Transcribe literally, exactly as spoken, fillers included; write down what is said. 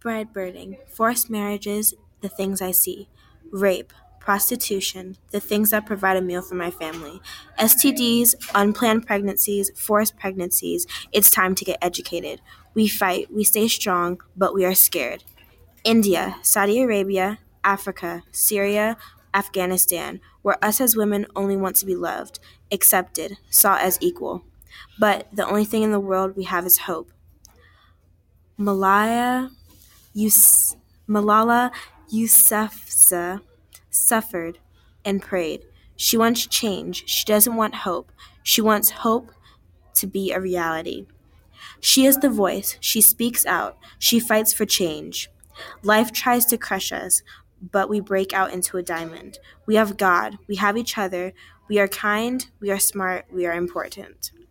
bride burning, forced marriages, the things I see. Rape, prostitution, the things that provide a meal for my family. S T Ds, unplanned pregnancies, forced pregnancies. It's time to get educated. We fight, we stay strong, but we are scared. India, Saudi Arabia, Africa, Syria, Afghanistan, where us as women only want to be loved, accepted, saw as equal. But the only thing in the world we have is hope. Malaya Yus- Malala Yousafzai suffered and prayed. She wants change. She doesn't want hope. She wants hope to be a reality. She is the voice. She speaks out. She fights for change. Life tries to crush us, but we break out into a diamond. We have God. We have each other. We are kind. We are smart. We are important.